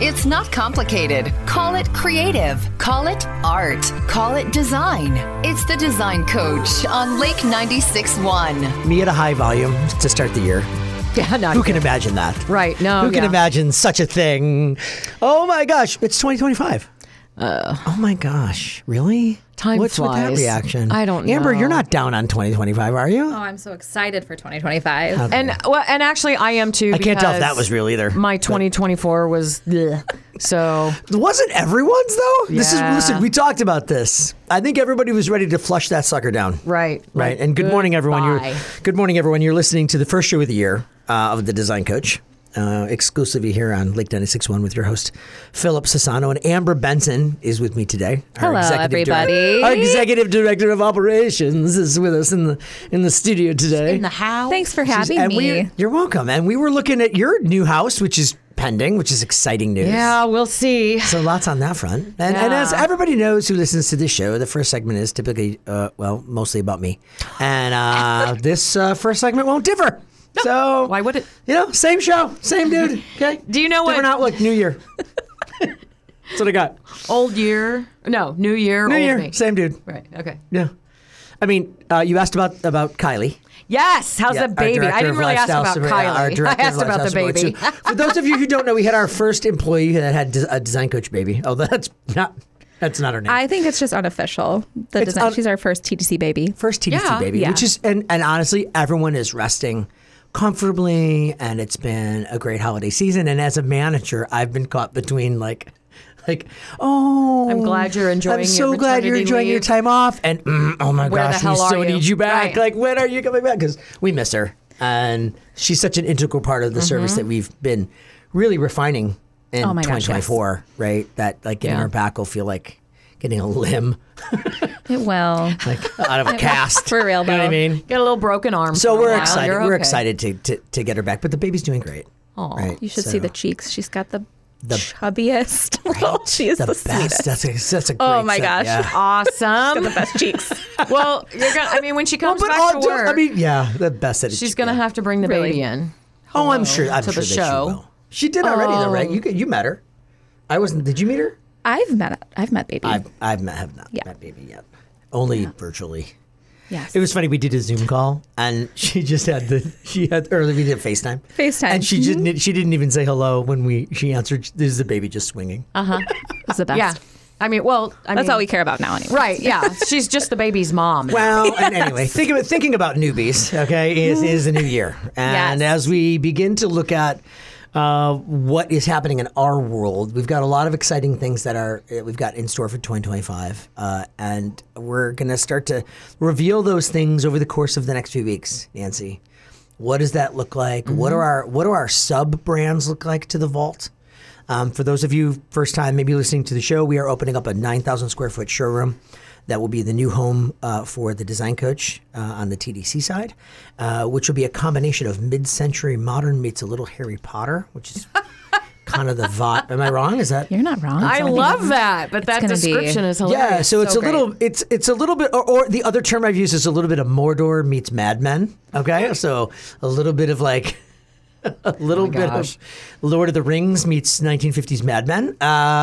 It's not complicated. Call it creative. Call it art. Call it design. It's the Design Coach on Lake 96.1. Me at a high volume to start the year. Yeah, no. Who can imagine that? Right, no. Who can imagine such a thing? Oh my gosh, it's 2025. Oh my gosh, really? Time What's flies. with that reaction? I don't know. Amber, you're not down on 2025, are you? Oh, I'm so excited for 2025. And actually I am too. I can't tell if because that was real either. My 2024 was bleh. So Wasn't everyone's though? Yeah. Listen, we talked about this. I think everybody was ready to flush that sucker down. right. Right. And good morning, everyone. Good morning, everyone. You're listening to the first show of the year of the Design Coach, exclusively here on Lake 96.1 with your host, Philip Sassano. And Amber Benson is with me today. Hello, everybody. Our executive director of operations is with us in the studio today. In the house. Thanks for having me. You're welcome. And we were looking at your new house, which is pending, which is exciting news. Yeah, we'll see. So lots on that front. And as everybody knows who listens to this show, the first segment is typically, mostly about me. And this first segment won't differ. So Why would it? Same show, same dude. Okay. Do you know Different what? outlook, new year. That's what I got. Old year? No, new year. New old year, me. same dude. Right. Okay. Yeah. I mean, you asked about Kylie. Yes. How's Yeah, the our baby? I director didn't of really ask lifestyle about support- Kylie. our I director of asked about the lifestyle baby. support. So, for those of you who don't know, we had our first employee that had a Design Coach baby. Oh, that's not her name. I think it's just unofficial. She's our first TTC baby. First TDC baby, Yeah. which is, and honestly, everyone is resting comfortably, and it's been a great holiday season. And as a manager, I've been caught between like, I'm glad you're enjoying I'm so your glad you're maternity enjoying your leave. time off, and oh my Where the gosh, we hell so are you? need you back. Right. Like, when are you coming back? Because we miss her, and she's such an integral part of the service that we've been really refining in Oh my gosh, 2024. Right, that like getting Yeah. her back will feel like getting a limb It will. like out of a cast. For real, You know what I though. mean? Get a little broken arm. So for a we're while. excited. You're We're okay. excited to get her back. But the baby's doing great. Aw. Right? You should So- see the cheeks. She's got the chubbiest. She is the the, best. sweetest. That's a great Oh my set, gosh. yeah. The Awesome. best cheeks. Well, you're gonna. I mean, when she comes But back to work, I mean, yeah, the best that she's gonna have to bring the Really. baby in. Oh, I'm sure. I'm to sure the that show. she will. She did already, though, right? You met her. I wasn't. Did you meet her? I've met baby. Have not met baby yet. Only virtually. yes. It was funny. We did a Zoom call, and she just had earlier we did FaceTime. FaceTime. And she didn't even say hello when she answered. This is the baby just swinging. It's the best. Yeah. I mean, That's all we care about now anyway. Right. Yeah. She's just the baby's mom. Well, and anyway, thinking about newbies, okay, is a new year. And Yes. as we begin to look at what is happening in our world, we've got a lot of exciting things that we've got in store for 2025. And we're going to start to reveal those things over the course of the next few weeks, Nancy. What does that look like? What do our sub brands look like to the vault? For those of you first time maybe listening to the show, we are opening up a 9,000 square foot showroom that will be the new home for the Design Coach on the TDC side, which will be a combination of mid-century modern meets a little Harry Potter, which is kind of the vibe. Am I wrong? Is that? You're not wrong. I So think love that, but that gonna be- description is hilarious. Yeah, so it's a great. little, it's a little bit, or the other term I've used is a little bit of Mordor meets Mad Men. Okay, so a little bit of like. A little bit gosh. of Lord of the Rings meets 1950s Mad Men.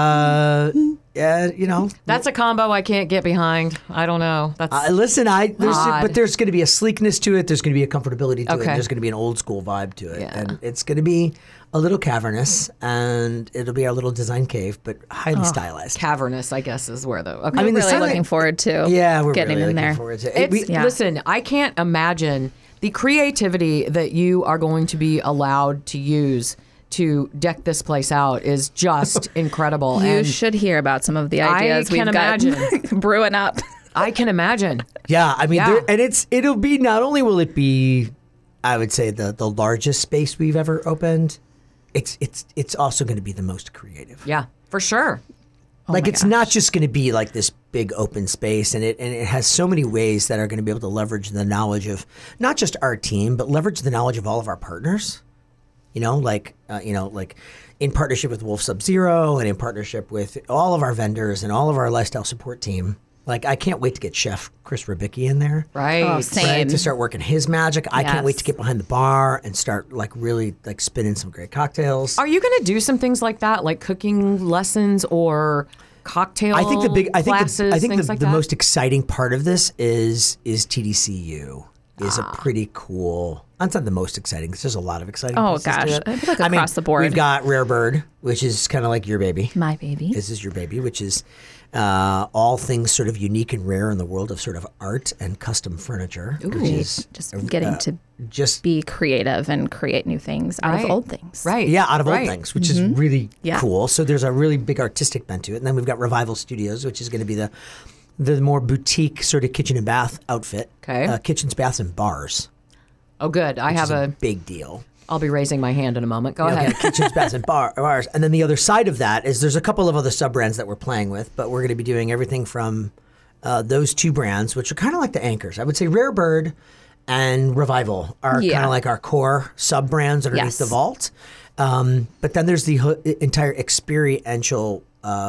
Yeah, That's a combo I can't get behind. I don't know. That's listen, Odd. there's going to be a sleekness to it. There's going to be a comfortability to it. Okay. And there's going to be an old school vibe to it, Yeah. and it's going to be a little cavernous, and it'll be our little design cave, but highly stylized. cavernous, I guess, is where the. Okay. I mean, the really sound- looking forward to Yeah, we're getting really in looking there. forward to it. It's, Yeah. Listen, I can't imagine the creativity that you are going to be allowed to use to deck this place out is just incredible. You and should hear about some of the ideas can we've got imagine. brewing up. I can imagine. Yeah, I mean, Yeah. and it'll be, not only will it be, I would say, the largest space we've ever opened, it's also going to be the most creative. Yeah, for sure. Like, my it's not just going to be like this big open space, and it has so many ways that are going to be able to leverage the knowledge of not just our team, but leverage the knowledge of all of our partners. Like in partnership with Wolf Sub-Zero and in partnership with all of our vendors and all of our lifestyle support team. Like, I can't wait to get Chef Chris Rubicki in there. Right. Oh, same. Right, to start working his magic. I can't wait Yes. to get behind the bar and start like really like spinning some great cocktails. Are you going to do some things like that, like cooking lessons or cocktail I think classes, things the like that? most exciting part of this is TDCU is a pretty cool. That's not the most exciting because there's a lot of exciting. Oh, pieces to gosh. it. I feel like across the board. We've got Rare Bird, which is kind of like your baby. My baby. This is your baby, which is all things sort of unique and rare in the world of sort of art and custom furniture. Which is Just getting to just be creative and create new things out Right. of old things. Right. yeah, out of right. old things, which is really Yeah. cool. So there's a really big artistic bent to it. And then we've got Revival Studios, which is going to be the more boutique sort of kitchen and bath outfit. Okay. Kitchens, baths, and bars. Oh, good. I Which have is a. big deal. I'll be raising my hand in a moment. Go Okay, ahead. kitchens, baths, and bars. And then the other side of that is there's a couple of other sub brands that we're playing with, but we're going to be doing everything from those two brands, which are kind of like the anchors. I would say Rare Bird and Revival are Yeah. kind of like our core sub brands underneath Yes. the vault. But then there's the entire experiential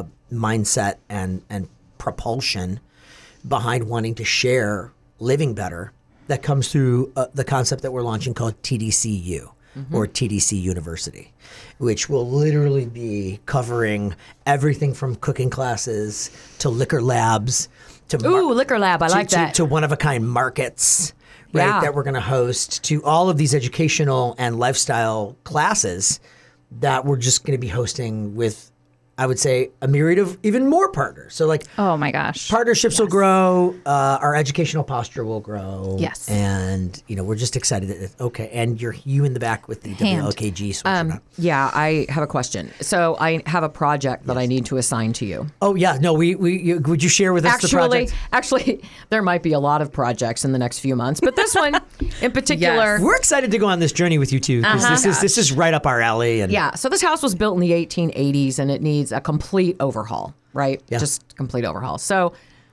mindset and propulsion behind wanting to share living better that comes through the concept that we're launching called TDCU or TDC University, which will literally be covering everything from cooking classes to liquor labs to Ooh, Liquor Lab. I like that. to one-of-a-kind markets, right, Yeah. that we're going to host, to all of these educational and lifestyle classes that we're just going to be hosting with, I would say, a myriad of even more partners. So like Oh my gosh. partnerships will grow, our educational posture will grow. Yes. And, we're just excited that, okay, and you in the back with the Hand. WLKG sweatshirt. Yeah, I have a question. So I have a project that I need to assign to you. Oh, yeah, no, would you share with us the project? Actually, there might be a lot of projects in the next few months, but this one in particular. We're excited to go on this journey with you too, because this is right up our alley. And Yeah. So this house was built in the 1880s and it needs a complete overhaul, right? Yeah. Just complete overhaul. So,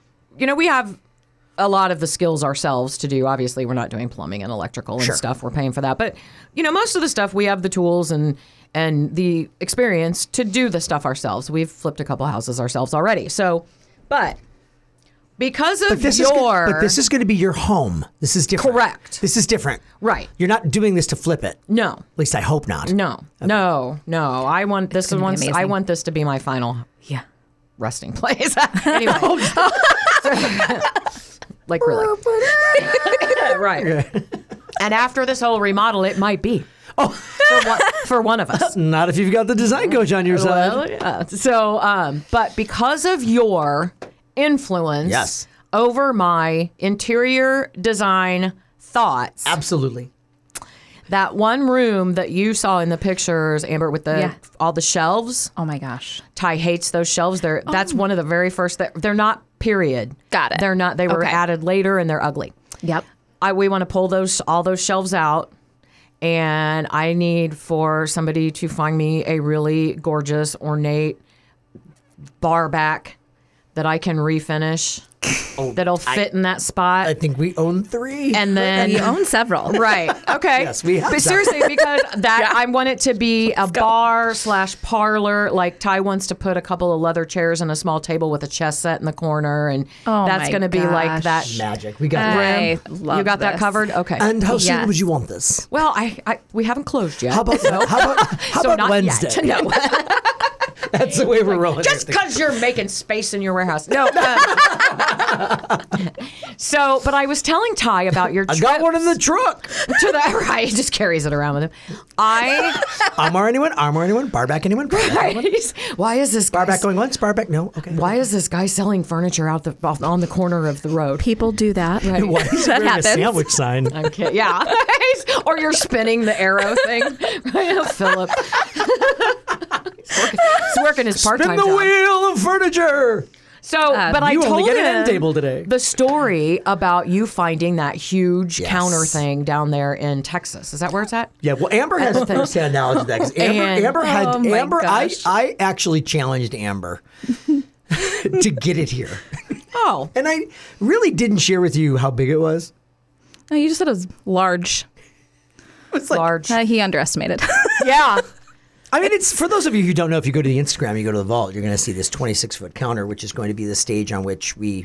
we have a lot of the skills ourselves to do. Obviously, we're not doing plumbing and electrical and Sure. stuff. We're paying for that. But, most of the stuff we have the tools and the experience to do the stuff ourselves. We've flipped a couple houses ourselves already. So, but because of But this is going to be your home. This is different. Correct. This is different. Right. You're not doing this to flip it. No. At least I hope not. No. I want this gonna be once. I amazing. want this to be my final Yeah. resting place. Anyway. Like really. Right. And after this whole remodel, it might be. Oh. For one of us. Not if you've got the design coach on your side. Well, yeah. So, but because of your influence Yes. over my interior design thoughts, Absolutely. that one room that you saw in the pictures, Amber, with Yeah. all the shelves, Oh my gosh. Ty hates those shelves. That's one of the very first. They're not period. Got it. They're not. They were Okay. added later, and they're ugly. Yep. We want to pull all those shelves out, and I need for somebody to find me a really gorgeous, ornate bar back that I can refinish. That'll fit in that spot. I think we own 3. And then You own several. Right. Okay. Yes, we have But that. seriously, because I want it to be a bar/parlor. Like Ty wants to put a couple of leather chairs and a small table with a chess set in the corner, and Oh that's my going to be like gosh. that. Magic. We got that. I room. love You got that this. covered. Okay. And how soon Yes. would you want this? Well, we haven't closed yet. How about how so about not Wednesday? Yet. No. That's the way we're rolling. Just because you're making space in your warehouse. No. So, but I was telling Ty about your I trip got one in the truck. to the right. He just carries it around with him. Armor anyone? Bar back anyone? Bar back anyone? Why is this guy Bar back going once? Bar back? No. Okay. Why is this guy selling furniture on the corner of the road? People do that. Why is he That wearing happens. a sandwich sign? Okay, yeah. Or you're spinning the arrow thing. Right, Philip. He's working his part-time Spin the job. wheel of furniture. So, but I you only told get an him end table today. the story about you finding that huge Yes. counter thing down there in Texas. Is that where it's at? Yeah, well, Amber has first-hand knowledge of that because Amber had Oh my Amber. gosh. I actually challenged Amber to get it here, Oh. and I really didn't share with you how big it was. No, you just said it was large. It's like, Large. He underestimated. Yeah. I mean, it's for those of you who don't know. If you go to the Instagram, you go to the vault, you're going to see this 26-foot counter, which is going to be the stage on which we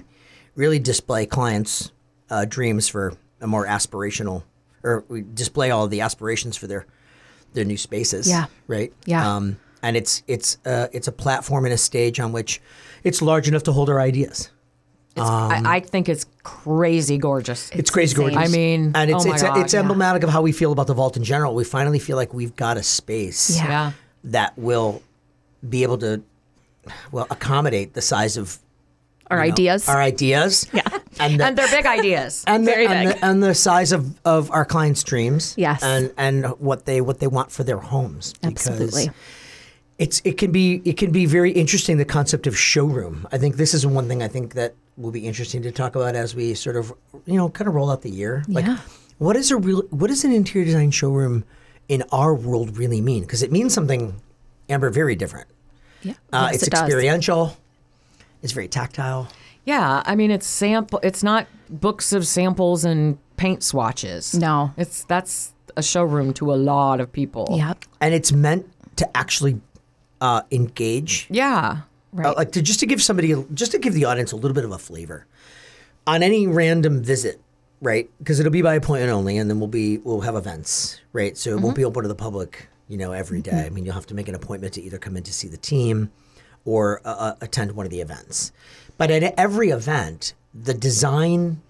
really display clients' dreams for a more aspirational, or we display all of the aspirations for their new spaces. Yeah. Right. Yeah. And it's a platform and a stage on which it's large enough to hold our ideas. I think it's crazy gorgeous. It's crazy gorgeous. I mean, and it's oh my God, it's emblematic of how we feel about the vault in general. We finally feel like we've got a space Yeah. that will be able to accommodate the size of Our ideas. Our ideas. Yeah. And And they're big ideas. Very big. And the size of our clients' dreams. Yes. And what they want for their homes. Because Absolutely. it can be very interesting, the concept of showroom. I think this is one thing I think that will be interesting to talk about as we sort of kind of roll out the year. Like Yeah. what does an interior design showroom in our world really mean? Because it means something, Amber, very different. Yeah. Yes, It's it does. experiential. It's very tactile. Yeah, I mean it's not books of samples and paint swatches. No. That's a showroom to a lot of people. Yep. And it's meant to actually engage. Yeah. Right. Just to give the audience a little bit of a flavor on any random visit, right? Because it'll be by appointment only, and then we'll have events, right? So it won't be open to the public, every day. I mean, you'll have to make an appointment to either come in to see the team or attend one of the events. But at every event, the design,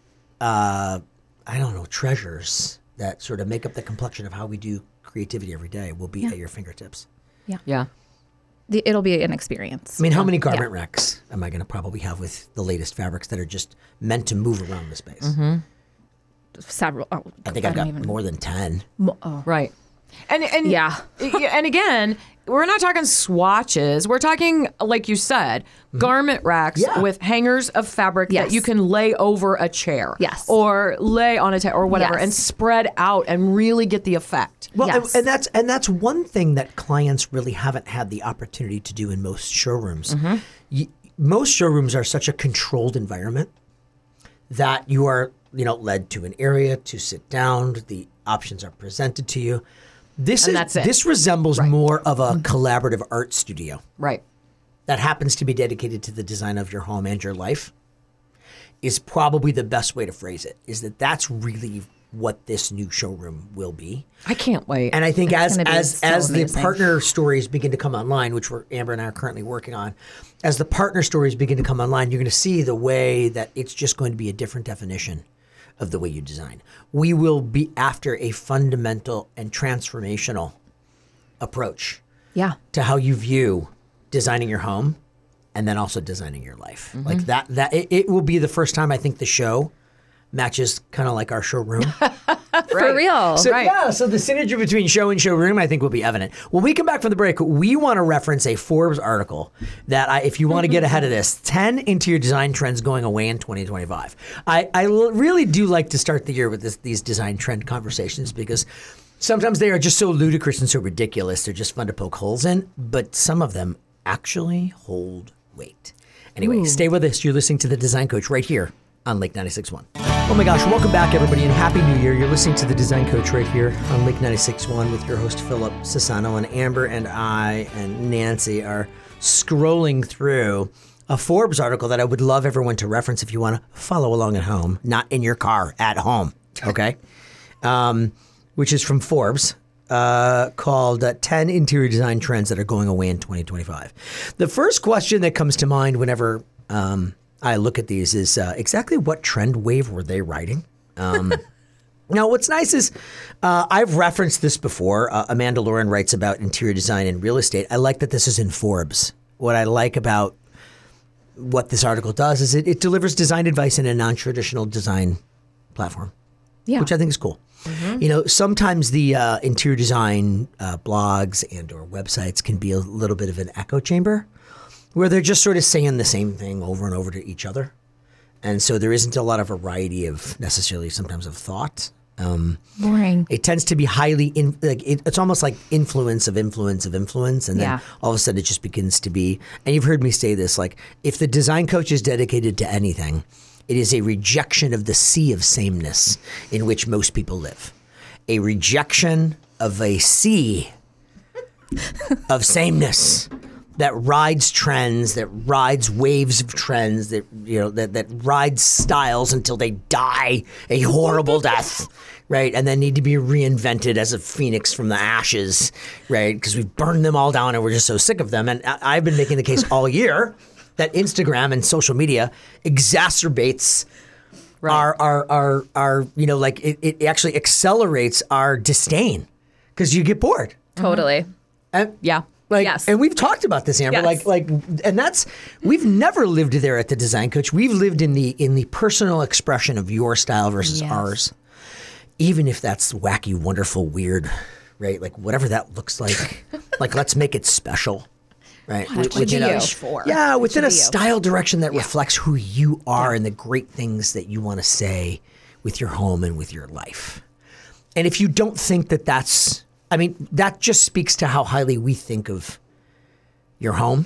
treasures that sort of make up the complexion of how we do creativity every day will be at your fingertips. Yeah. It'll be an experience. I mean, how many garment racks am I going to probably have with the latest fabrics that are just meant to move around the space? Mm-hmm. Several. Oh, I think I've got more than 10. Right. And Yeah. And again, we're not talking swatches. We're talking, like you said, garment racks Yeah. with hangers of fabric that Yes. you can lay over a chair. Yes. Or lay on a table or whatever Yes. and spread out and really get the effect. Well, Yes. and that's one thing that clients really haven't had the opportunity to do in most showrooms. Most showrooms are such a controlled environment that you are, led to an area to sit down. The options are presented to you. that's it. This resembles more of a collaborative art studio Right. that happens to be dedicated to the design of your home and your life. Is probably the best way to phrase it. Is that's really what this new showroom will be. I can't wait. And I think as gonna be as so as the amazing. partner stories begin to come online, which Amber and I are currently working on, as the partner stories begin to come online, you're going to see the way that it's just going to be a different definition of the way you design. We will be after a fundamental and transformational approach Yeah. to how you view designing your home and then also designing your life. Like that it will be the first time I think the show matches kind of like our showroom. For real. So Right. yeah, so the synergy between show and showroom, I think, will be evident. When we come back from the break, we want to reference a Forbes article that, if you want to get ahead of this, 10 interior design trends going away in 2025. I really do like to start the year with these design trend conversations because sometimes they are just so ludicrous and so ridiculous. They're just fun to poke holes in, but some of them actually hold weight. Anyway, stay with us. You're listening to The Design Coach right here on Lake 96.1. Oh my gosh, welcome back everybody and Happy New Year. You're listening to The Design Coach right here on Lake 96.1 with your host Philip Sassano, and Amber and I and Nancy are scrolling through a Forbes article that I would love everyone to reference if you want to follow along at home, not in your car, at home, okay? Which is from Forbes. Called 10 Interior Design Trends That Are Going Away in 2025. The first question that comes to mind whenever I look at these is exactly what trend wave were they riding? Now, what's nice is I've referenced this before. Amanda Lauren writes about interior design and real estate. I like that this is in Forbes. What I like about what this article does is it delivers design advice in a non-traditional design platform, which I think is cool. Sometimes the interior design blogs and or websites can be a little bit of an echo chamber where they're just sort of saying the same thing over and over to each other. And so there isn't a lot of variety of necessarily sometimes of thought. Boring. It tends to be highly, it's almost like influence of influence of influence. And then Yeah. all of a sudden it just begins to be, and you've heard me say this, like if the design coach is dedicated to anything, it is a rejection of the sea of sameness in which most people live. A rejection of a sea of sameness that rides trends, that rides waves of trends, that that rides styles until they die a horrible death, right? And then need to be reinvented as a phoenix from the ashes, right? Because we've burned them all down and we're just so sick of them. And I've been making the case all year that Instagram and social media exacerbates our it actually accelerates our disdain because you get bored. Totally. And, Yeah. Yes. And we've talked about this, Amber. Yes. And we've never lived there at the Design Coach. We've lived in the personal expression of your style versus ours, even if that's wacky, wonderful, weird, right? Like whatever that looks like. Like let's make it special, right? Within a style direction that reflects who you are and the great things that you want to say with your home and with your life. And if you don't think that that just speaks to how highly we think of your home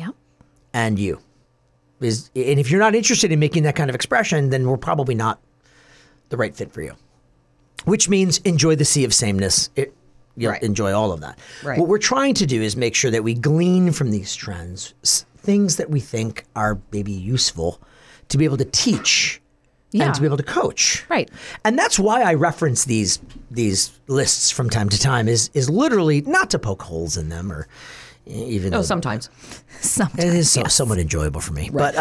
and you. And if you're not interested in making that kind of expression, then we're probably not the right fit for you. Which means enjoy the sea of sameness. You'll enjoy all of that. Right. What we're trying to do is make sure that we glean from these trends things that we think are maybe useful to be able to teach and to be able to coach. Right. And that's why I reference these lists from time to time is literally not to poke holes in them or even sometimes. It is somewhat enjoyable for me. Right. But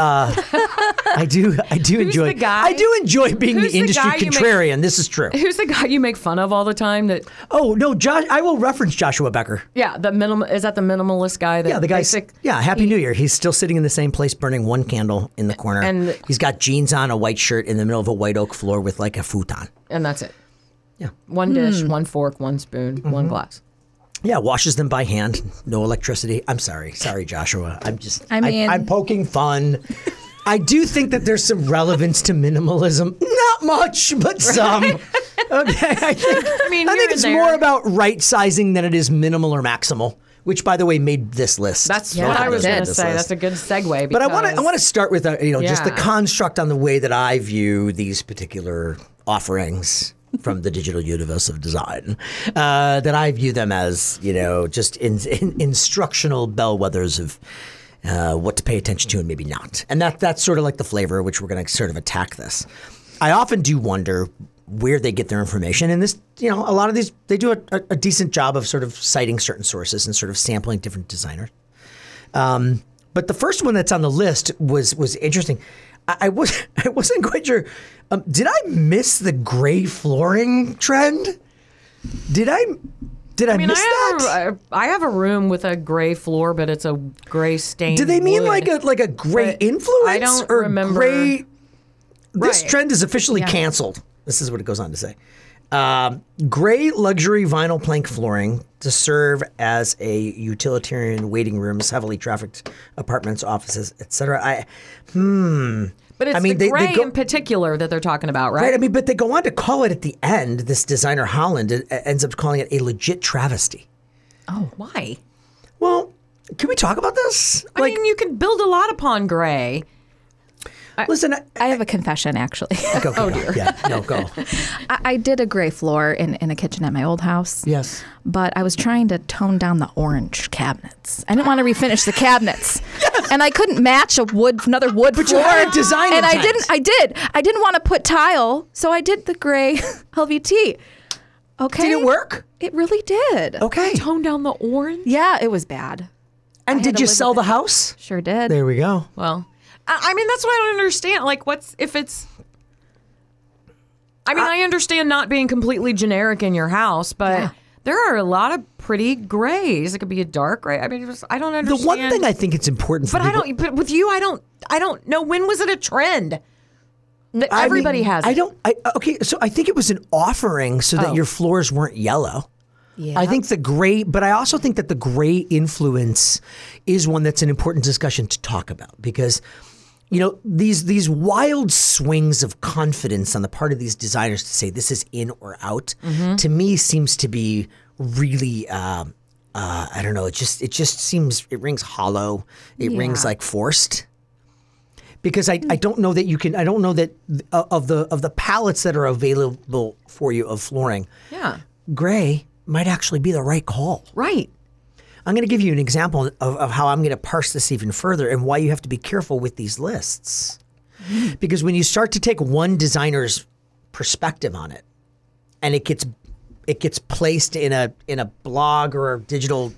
I do enjoy I do enjoy being the industry contrarian. This is true. Who's the guy you make fun of all the time that Oh, no, I will reference Joshua Becker. Yeah, is that the minimalist guy that the guy's Happy New Year. He's still sitting in the same place burning one candle in the corner. And he's got jeans on, a white shirt in the middle of a white oak floor with like a futon. And that's it. Yeah. One dish, one fork, one spoon, one glass. Yeah, washes them by hand, no electricity. I'm sorry, Joshua. I'm poking fun. I do think that there's some relevance to minimalism. Not much, but some. Okay, I think it's more about right sizing than it is minimal or maximal. Which, by the way, made this list. That's what I was going to say. That's a good segue. But I want to start with just the construct on the way that I view these particular offerings from the digital universe of design, that I view them as, just instructional bellwethers of what to pay attention to and maybe not. And that's sort of like the flavor which we're going to sort of attack this. I often do wonder where they get their information. And this, a lot of these, they do a decent job of sort of citing certain sources and sort of sampling different designers. But the first one that's on the list was interesting. I wasn't quite sure. Did I miss the gray flooring trend? Did I miss that? I have a room with a gray floor, but it's a gray stained. Do they mean wood. like a gray influence? I don't remember. Gray. This trend is officially canceled. This is what it goes on to say. Gray luxury vinyl plank flooring to serve as a utilitarian waiting rooms, heavily trafficked apartments, offices, etc. But it's the gray in particular that they're talking about, right? Right. But they go on to call it at the end. This designer Holland ends up calling it a legit travesty. Oh, why? Well, can we talk about this? I mean, you can build a lot upon gray. Listen, I have a confession, actually. Go. Oh, dear. Yeah, no, go. I did a gray floor in a kitchen at my old house. Yes. But I was trying to tone down the orange cabinets. I didn't want to refinish the cabinets. Yes. And I couldn't match another wood floor. But you had a design and intent. I didn't want to put tile, so I did the gray LVT. Okay. Did it work? It really did. Okay. Tone down the orange? Yeah, it was bad. And did you sell the house? Sure did. There we go. Well, I mean, that's what I don't understand. Like, I understand not being completely generic in your house, but there are a lot of pretty grays. It could be a dark gray. I mean, I don't understand. The one thing I think it's important for people. But with you, I don't know. When was it a trend? Everybody has it. Okay, so I think it was an offering so that your floors weren't yellow. Yeah. I think the gray, but I also think that the gray influence is one that's an important discussion to talk about because, these wild swings of confidence on the part of these designers to say this is in or out, to me seems to be really, I don't know. It just seems, it rings hollow. It rings like forced. Because I don't know that you can. I don't know that of the palettes that are available for you of flooring. Yeah, gray might actually be the right call. Right. I'm going to give you an example of how I'm going to parse this even further and why you have to be careful with these lists. Because when you start to take one designer's perspective on it, and it gets placed in a blog or a digital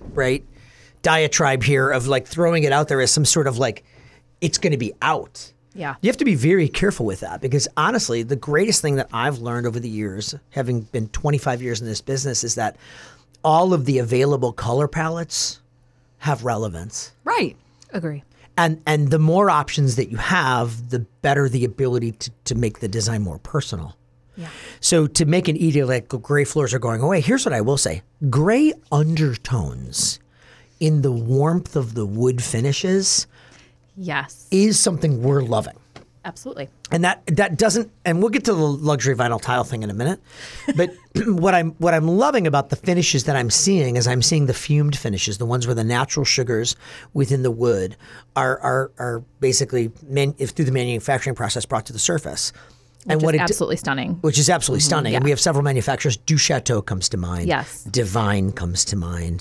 diatribe here of like throwing it out there as some sort of like it's going to be out. Yeah. You have to be very careful with that because honestly, the greatest thing that I've learned over the years, having been 25 years in this business, is that all of the available color palettes have relevance. Right. Agree. And the more options that you have, the better the ability to make the design more personal. Yeah. So to make an edict like gray floors are going away, here's what I will say. Gray undertones in the warmth of the wood finishes Yes. is something we're loving. Absolutely. And that doesn't, and we'll get to the luxury vinyl tile thing in a minute. But what I'm loving about the finishes that I'm seeing is I'm seeing the fumed finishes, the ones where the natural sugars within the wood are basically through the manufacturing process brought to the surface. Which is absolutely stunning. Which is absolutely stunning. And we have several manufacturers. Du Chateau comes to mind. Yes. Divine comes to mind.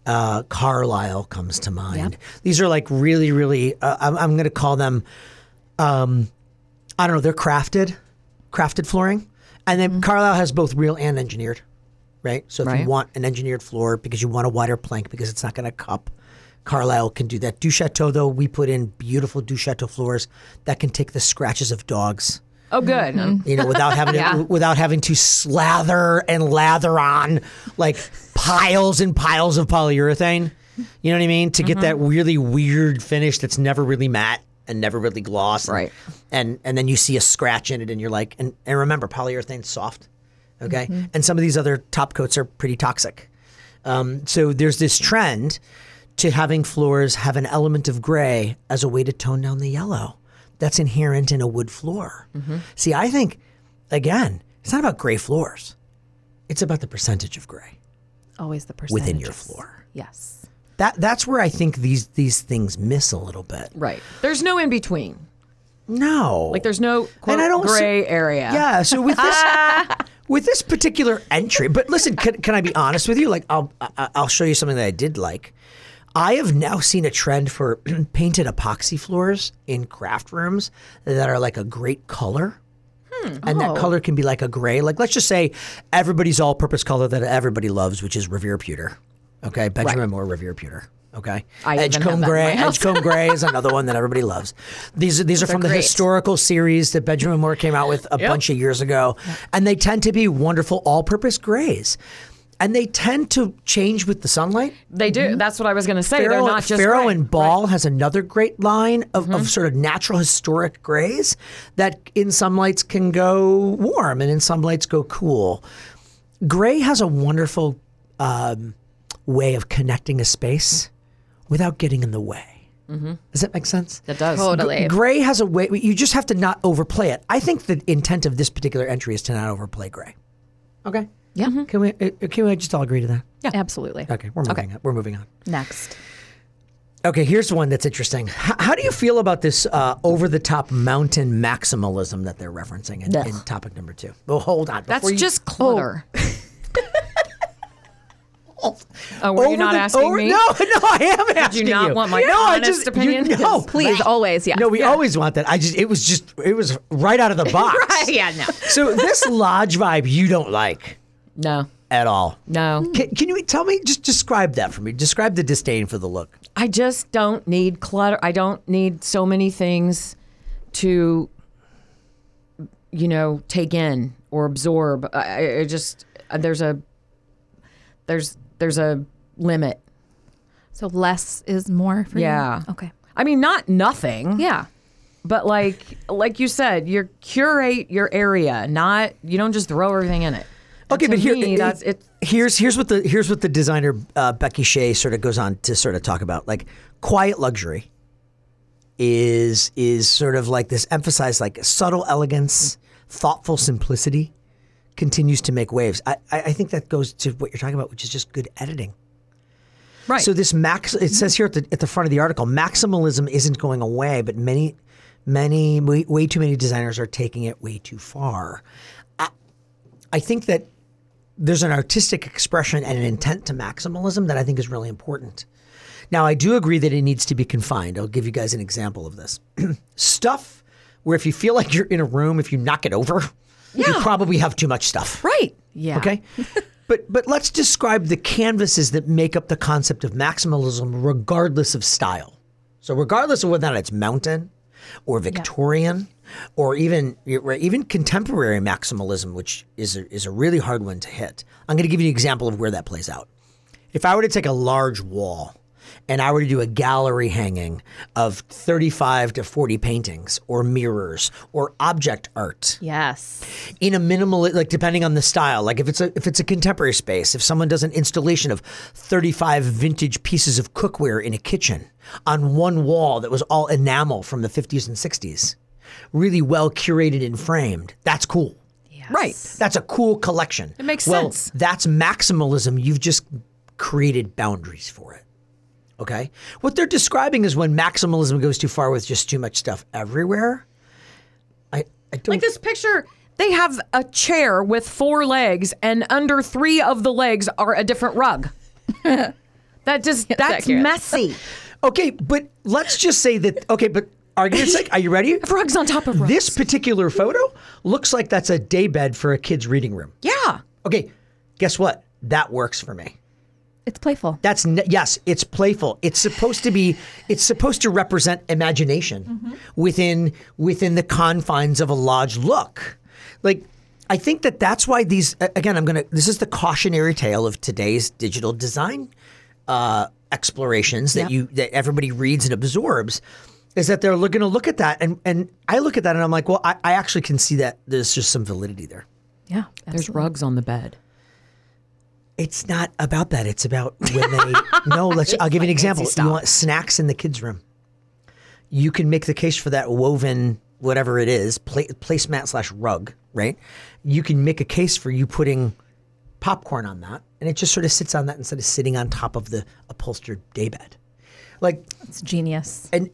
Carlisle comes to mind. Yep. These are like really, really, I'm going to call them, I don't know, they're crafted flooring. And then Carlisle has both real and engineered, right? So if you want an engineered floor because you want a wider plank because it's not going to cup, Carlisle can do that. Du Chateau, though, we put in beautiful Du Chateau floors that can take the scratches of dogs. Oh, good. You know, without having to slather and lather on like piles and piles of polyurethane. You know what I mean? To get that really weird finish that's never really matte and never really gloss. Right. And then you see a scratch in it and you're like, and remember, polyurethane's soft. Okay. And some of these other top coats are pretty toxic. So there's this trend to having floors have an element of gray as a way to tone down the yellow that's inherent in a wood floor. See, I think, again, it's not about gray floors. It's about the percentage of gray. Always the percentage. Within your floor. Yes. That's where I think these things miss a little bit. Right. There's no in between. No. Like there's no quote, gray area. Yeah. So with this with this particular entry, but listen, can I be honest with you? Like I'll show you something that I did like. I have now seen a trend for painted epoxy floors in craft rooms that are like a great color. And that color can be like a gray. Like, let's just say everybody's all-purpose color that everybody loves, which is Revere Pewter. Okay? Benjamin Moore Revere Pewter. Okay? Edgecombe Gray. Edgecombe Gray is another one that everybody loves. These are from the historical series that Benjamin Moore came out with a bunch of years ago. And they tend to be wonderful all-purpose grays. And they tend to change with the sunlight. They do. That's what I was going to say. They're not just Farrow gray. and Ball has another great line of sort of natural historic grays that in some lights can go warm and in some lights go cool. Gray has a wonderful way of connecting a space without getting in the way. Does that make sense? That does. Totally. Gray has a way. You just have to not overplay it. I think the intent of this particular entry is to not overplay gray. Okay. Yeah. Can we just all agree to that? Yeah. Absolutely. Okay, we're moving on. Next. Okay, here's one that's interesting. How do you feel about this over-the-top mountain maximalism that they're referencing in topic number 2? Well, hold on. That's just clutter. Were you not asking me? No, I am asking you. Did you not want my honest opinion? No, Please, always, yeah. No, we always want that. It was right out of the box. Right, yeah, no. So this lodge vibe you don't like No. at all. No. Can you tell me, just describe that for me. Describe the disdain for the look. I just don't need clutter. I don't need so many things to, take in or absorb. I just, there's a limit. So less is more for you? Yeah. Okay. I mean, not nothing. Yeah. But like you said, you curate your area, you don't just throw everything in it. Okay, to but me, that's it. Here's what the designer Becky Shea sort of goes on to sort of talk about. Like quiet luxury is sort of like this emphasized like subtle elegance, thoughtful simplicity continues to make waves. I think that goes to what you're talking about, which is just good editing. Right. So this it says here at the front of the article, maximalism isn't going away, but way too many designers are taking it way too far. I think that there's an artistic expression and an intent to maximalism that I think is really important. Now, I do agree that it needs to be confined. I'll give you guys an example of this. Stuff where if you feel like you're in a room, if you knock it over, you probably have too much stuff. Right. Yeah. Okay? But let's describe the canvases that make up the concept of maximalism regardless of style. So regardless of whether or not it's mountain or Victorian or even contemporary maximalism, which is a really hard one to hit. I'm going to give you an example of where that plays out. If I were to take a large wall and I were to do a gallery hanging of 35 to 40 paintings or mirrors or object art Yes. in a minimal, like depending on the style, like if it's a contemporary space, if someone does an installation of 35 vintage pieces of cookware in a kitchen on one wall that was all enamel from the 50s and 60s, really well curated and framed, that's cool. Yes. Right. That's a cool collection. It makes well, sense. That's maximalism. You've just created boundaries for it. Okay? What they're describing is when maximalism goes too far with just too much stuff everywhere. I don't Like this picture, they have a chair with 4 legs, and under 3 of the legs are a different rug. That's accurate. messy. Okay, but let's just say that. Okay, but argument's sake, are you ready? Rugs on top of rugs. This particular photo looks like that's a daybed for a kid's reading room. Yeah. Okay, guess what? That works for me. It's playful. Yes, it's playful. It's supposed to represent imagination within the confines of a lodge look. Like, I think that's why these, again, this is the cautionary tale of today's digital design explorations that everybody reads and absorbs, is that they're going to look at that. And I look at that and I'm like, well, I actually can see that there's just some validity there. Yeah. There's rugs on the bed. It's not about that. It's about when they, I'll give you an example. You want snacks in the kids' room. You can make the case for that woven, whatever it is, placemat / rug, right? You can make a case for you putting popcorn on that, and it just sort of sits on that instead of sitting on top of the upholstered daybed. Like, It's genius. and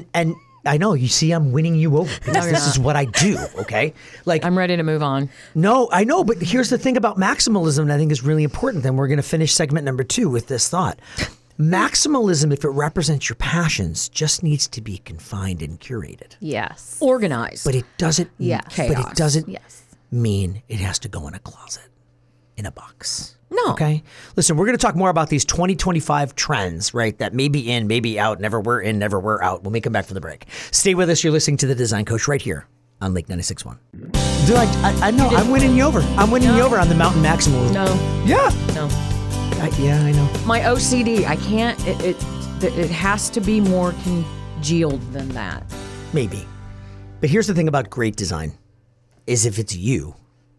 I know, you see, I'm winning you over because this is what I do, okay? Like, I'm ready to move on. no, I know, but here's the thing about maximalism that I think is really important. Then we're going to finish segment number 2 with this thought. Maximalism, if it represents your passions, just needs to be confined and curated. Yes. Organized. But it doesn't. Yes. But it Chaos. doesn't Yes. mean it has to go in a closet, in a box. No. Okay. Listen, we're going to talk more about these 2025 trends, right? That may be in, maybe out, never were in, never were out. When we come back from the break, stay with us. You're listening to The Design Coach right here on Lake 96.1. Dude, I know. I'm winning you over. I'm winning you over on the mountain maximalism. No. Yeah. No. Yeah, I know. My OCD, I can't, it has to be more congealed than that. Maybe. But here's the thing about great design is if it's you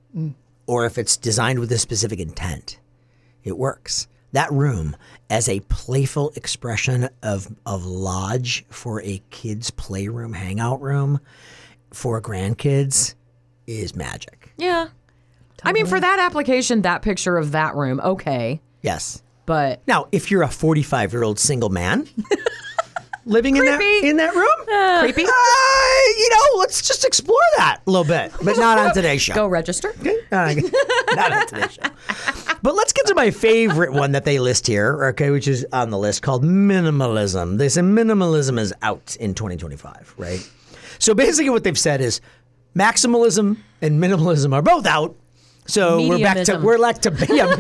or if it's designed with a specific intent, it works. That room as a playful expression of lodge for a kid's playroom, hangout room for grandkids is magic. Yeah. I mean, for that application, that picture of that room, okay. Yes. But Now, if you're a 45-year-old single man living in Creepy. that room, creepy. let's just explore that a little bit, but not on today's show. Go register. Not on today's show. But let's get to my favorite one that they list here, okay, which is on the list called minimalism. They say minimalism is out in 2025, right? So basically what they've said is maximalism and minimalism are both out. So Mediumism. we're back to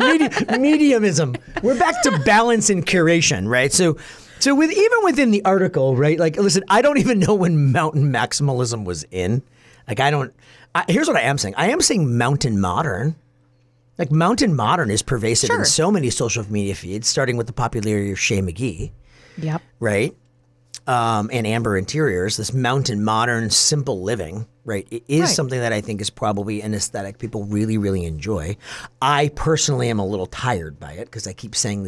mediumism. We're back to balance and curation, right? So even within the article, right? Like, listen, I don't even know when mountain maximalism was in. Like, here's what I am saying. I am saying mountain modern. Like, mountain modern is pervasive in so many social media feeds, starting with the popularity of Shay McGee, Yep. right? And Amber Interiors, this mountain modern, simple living, right? It is something that I think is probably an aesthetic people really, really enjoy. I personally am a little tired by it because I keep seeing the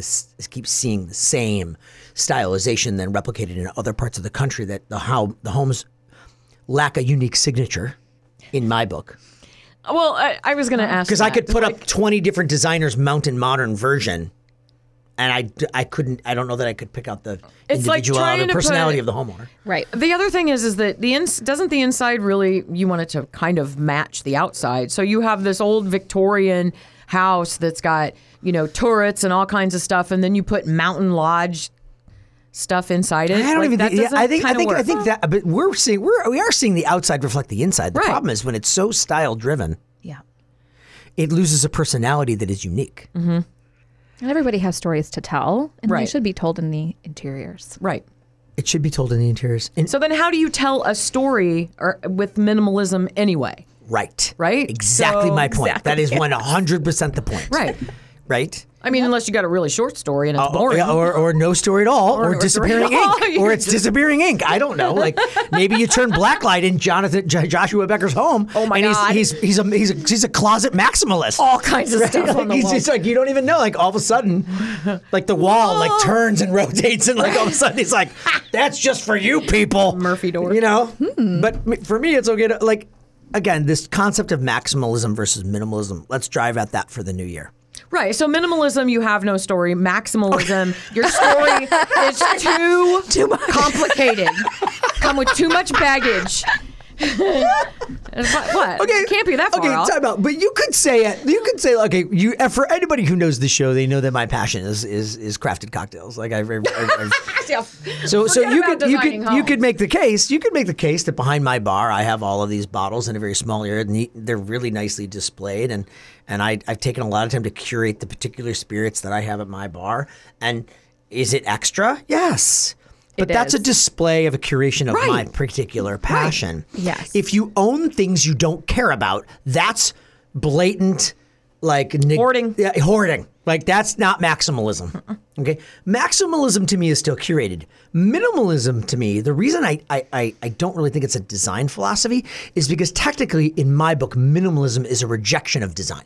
same stylization then replicated in other parts of the country that the homes lack a unique signature in my book. Well, I was going to ask Because I could put up 20 different designers' mountain modern version, and I couldn't. I don't know that I could pick out the It's like individuality trying or to personality put- of the homeowner. Right. The other thing is that doesn't the inside really, you want it to kind of match the outside. So you have this old Victorian house that's got, turrets and all kinds of stuff, and then you put mountain lodge stuff inside it. I don't even that think. doesn't I think work. that. But we are seeing the outside reflect the inside. The Right. problem is when it's so style driven, Yeah. it loses a personality that is unique. And everybody has stories to tell, and they Right. should be told in the interiors. Right. It should be told in the interiors. And So then how do you tell a story with minimalism anyway? right. Right? Exactly So- my point. That is 100% the point. Right. Right. I mean, unless you got a really short story and it's boring. Yeah, or no story at all, or no disappearing story at all. ink, or it's disappearing ink. I don't know. Like maybe you turn blacklight in Joshua Becker's home. Oh my and God. he's a closet maximalist. All kinds of stuff on the wall. He's like you don't even know. Like all of a sudden, like the wall like turns and rotates, and like all of a sudden he's like, "That's just for you people." Murphy door. But for me, it's okay to like. Again, this concept of maximalism versus minimalism. Let's drive at that for the new year. Right. So minimalism, you have no story. Maximalism, your story is too complicated. Come with too much baggage. What? Okay, It can't be that far okay, off. time out. But you could say it. You could say, okay, for anybody who knows the show, they know that my passion is crafted cocktails. Like I've Yeah. so Forget you about could designing you homes. could make the case. You could make the case that behind my bar, I have all of these bottles in a very small area. And they're really nicely displayed, and I've taken a lot of time to curate the particular spirits that I have at my bar. And is it extra? Yes. But It that's a is. display of a curation of Right. my particular passion. Yes. If you own things you don't care about, that's blatant, like Hoarding. Yeah, hoarding. Like that's not maximalism. Okay, maximalism to me is still curated. Minimalism to me, the reason I don't really think it's a design philosophy is because technically, in my book, minimalism is a rejection of design.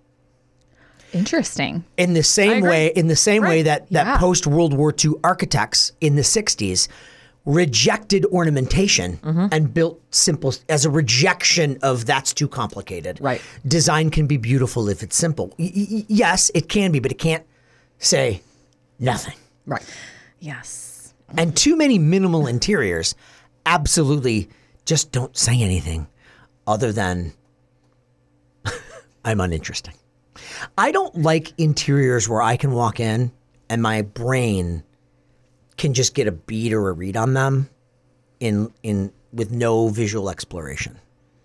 Interesting. In the same agree. way that Yeah. post World War II architects in the 60s rejected ornamentation and built simple as a rejection of that's too complicated. Right. Design can be beautiful if it's simple. Yes, it can be, but it can't say nothing. Right. Yes. And too many minimal interiors absolutely just don't say anything other than I'm uninteresting. I don't like interiors where I can walk in and my brain can just get a beat or a read on them in with no visual exploration.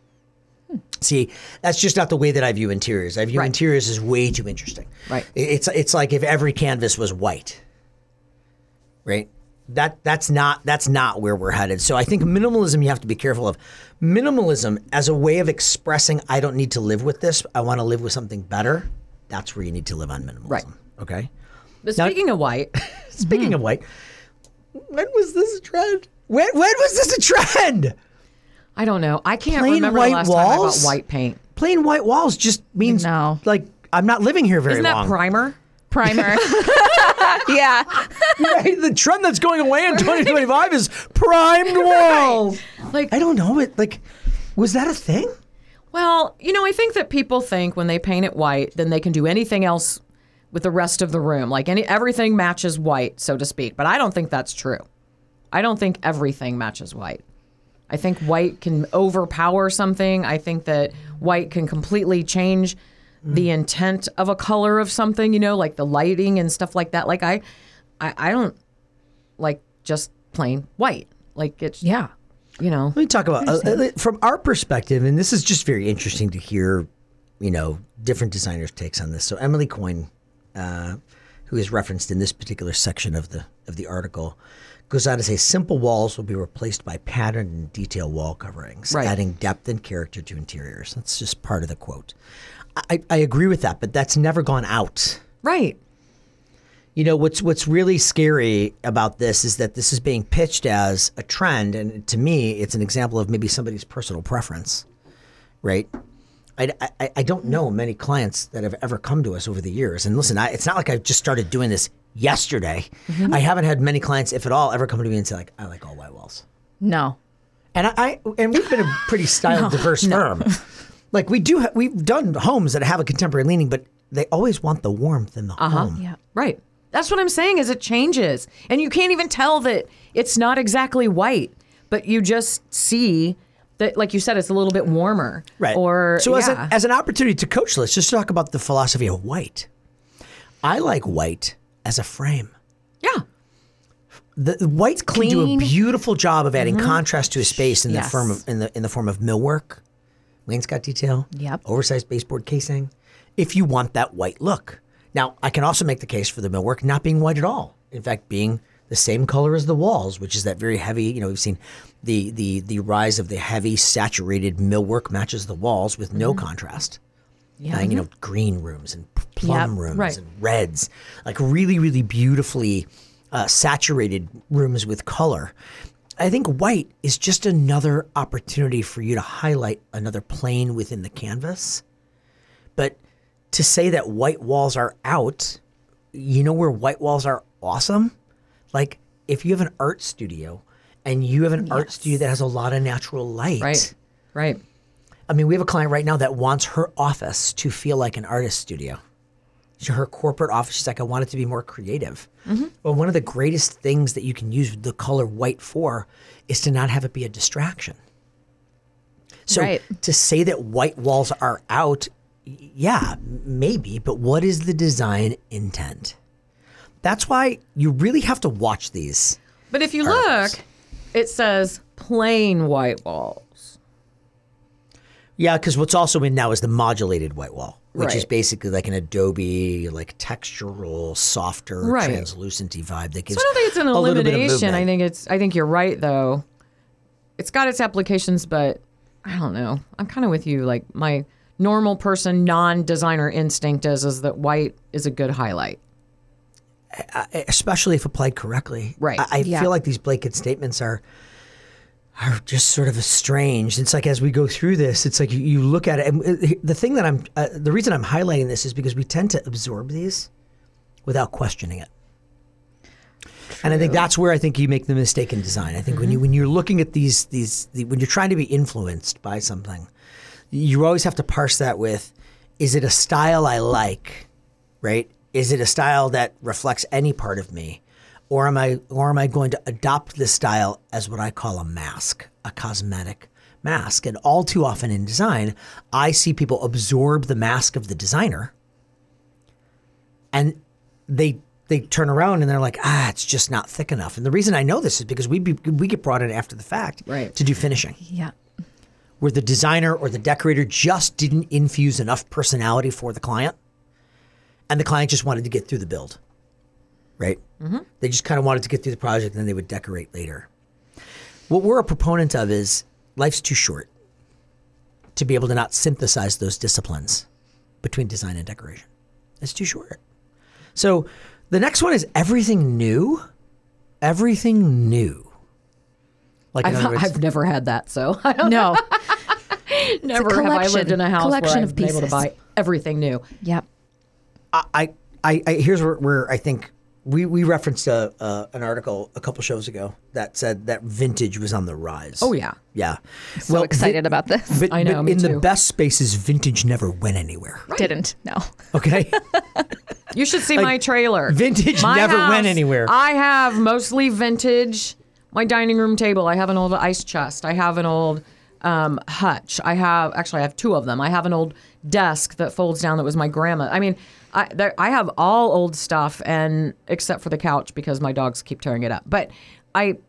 See, that's just not the way that I view interiors. I view Right. interiors as way too interesting. Right. It's like if every canvas was white. Right? That's not where we're headed. So I think minimalism you have to be careful of. Minimalism as a way of expressing I don't need to live with this. I want to live with something better. That's where you need to live on minimalism. Right. Okay? But speaking of white, Speaking of white, when was this a trend? When was this a trend? I don't know. I can't Plain remember white the last time I walls? bought white paint. Plain white walls just means No. like I'm not living here very Isn't that long. primer? Primer. Yeah. Right? The trend that's going away in 2025 is primed walls. Like, I don't know. Was that a thing? well, I think that people think when they paint it white, then they can do anything else with the rest of the room. Like everything matches white, so to speak. But I don't think that's true. I don't think everything matches white. I think white can overpower something. I think that white can completely change the intent of a color of something, like the lighting and stuff like that. Like I don't like just plain white. Like it's, Yeah. Let me talk about from our perspective, and this is just very interesting to hear, different designers' takes on this. So Emily Coyne, who is referenced in this particular section of the article, goes on to say simple walls will be replaced by pattern and detail wall coverings, Right. adding depth and character to interiors. That's just part of the quote. I agree with that, but that's never gone out. right. What's really scary about this is that this is being pitched as a trend, and to me, it's an example of maybe somebody's personal preference, right? I don't know many clients that have ever come to us over the years. And listen, it's not like I just started doing this yesterday. Mm-hmm. I haven't had many clients, if at all, ever come to me and say, like, I like all white walls. No. And and we've been a pretty style diverse firm. Like we've done homes that have a contemporary leaning, but they always want the warmth in the home. Yeah. Right. That's what I'm saying is it changes. And you can't even tell that it's not exactly white, but you just see that, like you said, it's a little bit warmer. Right. Or so yeah. as an opportunity to coach, let's just talk about the philosophy of white. I like white as a frame. Yeah. The white can do a Clean. beautiful job of adding contrast to a space in Yes. the form of millwork, wainscot detail, Yep. oversized baseboard casing. If you want that white look. Now, I can also make the case for the millwork not being white at all. In fact, being the same color as the walls, which is that very heavy. You know, we've seen the rise of the heavy saturated millwork matches the walls with no contrast. Yeah. You know, green rooms and plum Yep. rooms Right. and reds, like really, really beautifully saturated rooms with color. I think white is just another opportunity for you to highlight another plane within the canvas. But to say that white walls are out, you know where white walls are awesome? Like if you have an art studio and you have an art studio that has a lot of natural light. Right. Right. I mean, we have a client right now that wants her office to feel like an artist studio. Her corporate office, she's like, I want it to be more creative. Well, one of the greatest things that you can use the color white for is to not have it be a distraction. So Right. to say that white walls are out, yeah, maybe, but what is the design intent? That's why you really have to watch these. But if you articles. look, it says plain white walls. Yeah, because what's also in now is the modulated white wall, which is Right. basically like an Adobe, like textural, softer, Right. translucent-y vibe that gives So I don't think it's an a little bit of elimination. movement. I think you're right though. It's got its applications, but I don't know. I'm kind of with you. Like my normal person, non-designer instinct is that white is a good highlight. Especially if applied correctly. Right. I Yeah. feel like these blanket statements are just sort of strange. It's like as we go through this, it's like you look at it. And the thing that the reason I'm highlighting this is because we tend to absorb these without questioning it. And I think that's where I think you make the mistake in design. I think when you're looking at when you're trying to be influenced by something, you always have to parse that with, is it a style I like, right? Is it a style that reflects any part of me? Or am I going to adopt this style as what I call a mask, a cosmetic mask? And all too often in design, I see people absorb the mask of the designer and they turn around and they're like, it's just not thick enough. And the reason I know this is because we get brought in after the fact Right. to do finishing, Yeah. where the designer or the decorator just didn't infuse enough personality for the client. And the client just wanted to get through the build, right? Mm-hmm. They just kind of wanted to get through the project and then they would decorate later. What we're a proponent of is life's too short to be able to not synthesize those disciplines between design and decoration. It's too short. So the next one is everything new. Everything new. Like in other words, I've never had that, so I don't No. never have I lived in a house where collection I've of been able to pieces. buy everything new. Yep. I here's where I think we referenced an article a couple shows ago that said that vintage was on the rise. Oh yeah. Yeah. So excited about this. But, I know, but me in the too. best spaces, vintage never went anywhere. Didn't. No. Okay. You should see my trailer. vintage My never house, went anywhere. I have mostly vintage. My dining room table. I have an old ice chest. I have an old hutch. I have two of them. I have an old desk that folds down that was my grandma. I mean, I have all old stuff, and except for the couch because my dogs keep tearing it up. But I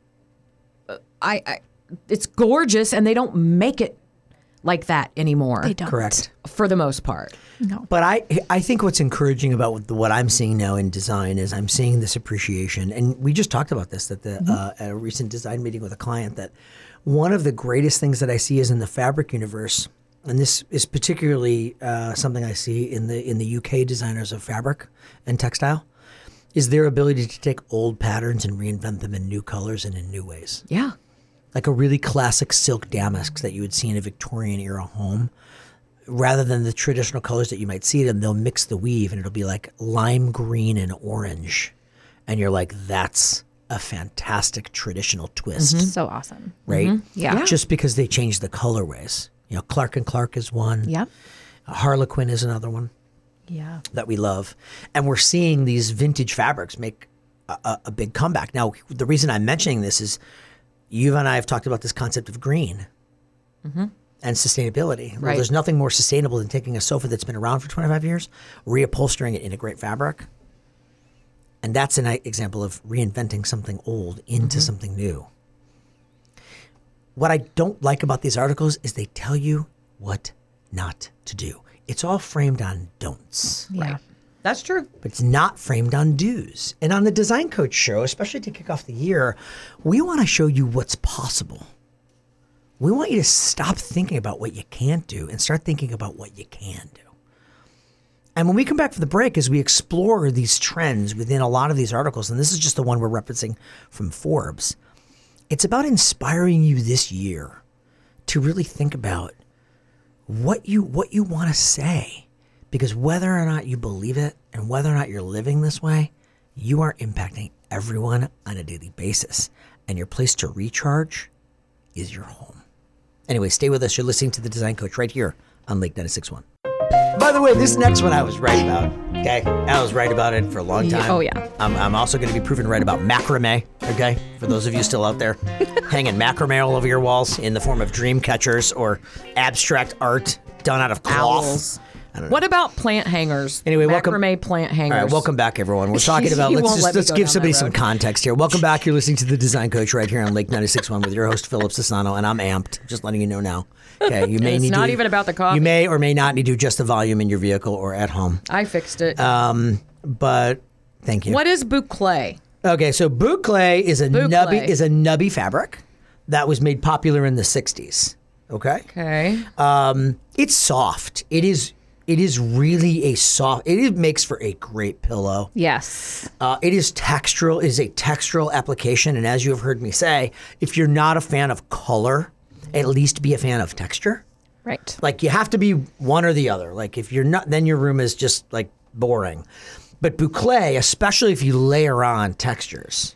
it's gorgeous, and they don't make it like that anymore. They don't. Correct. For the most part. No. But I think what's encouraging about what I'm seeing now in design is I'm seeing this appreciation. And we just talked about this at a recent design meeting with a client, that one of the greatest things that I see is in the fabric universe, and this is particularly something I see in the UK designers of fabric and textile, is their ability to take old patterns and reinvent them in new colors and in new ways. Yeah. Like a really classic silk damask that you would see in a Victorian era home. Rather than the traditional colors that you might see them, they'll mix the weave and it'll be like lime green and orange. And you're like, that's a fantastic traditional twist, So awesome. right? Yeah. Just because they changed the colorways. You know, Clark & Clark is one. Yep. Harlequin is another one Yeah. that we love. And we're seeing these vintage fabrics make a big comeback. Now, the reason I'm mentioning this is you and I have talked about this concept of green. and sustainability. Well, Right. there's nothing more sustainable than taking a sofa that's been around for 25 years, reupholstering it in a great fabric. And that's an example of reinventing something old into something new. What I don't like about these articles is they tell you what not to do. It's all framed on don'ts. Yeah. That's true. But it's not framed on do's. And on the Design Coach show, especially to kick off the year, we want to show you what's possible. We want you to stop thinking about what you can't do and start thinking about what you can do. And when we come back from the break, as we explore these trends within a lot of these articles, and this is just the one we're referencing from Forbes, it's about inspiring you this year to really think about what you want to say. Because whether or not you believe it and whether or not you're living this way, you are impacting everyone on a daily basis. And your place to recharge is your home. Anyway, stay with us. You're listening to The Design Coach right here on Lake 96.1. By the way, this next one I was right about. Okay, I was right about it for a long time. Oh, yeah. I'm also going to be proven right about macrame. Okay, for those of you still out there hanging macrame all over your walls in the form of dream catchers or abstract art done out of cloth. Owls. I don't know. What about plant hangers? Anyway, welcome- Macrame plant hangers. All right, welcome back, everyone. We're talking about, You won't let me let's go give down somebody that some road. context here. Welcome back. You're listening to The Design Coach right here on Lake 96.1 with your host, Philip Sassano, and I'm amped. Just letting you know now. Okay, you may It's need not to, even about the coffee. You may or may not need to adjust the volume in your vehicle or at home. I fixed it. But thank you. What is boucle? Okay, so boucle is a Boucle. nubby fabric that was made popular in the 60s. Okay? Okay. It's soft. It is really a soft. It makes for a great pillow. Yes. It is textural. It is a textural application, and as you have heard me say, if you're not a fan of color, at least be a fan of texture. Right. Like you have to be one or the other. Like if you're not, then your room is just like boring. But boucle, especially if you layer on textures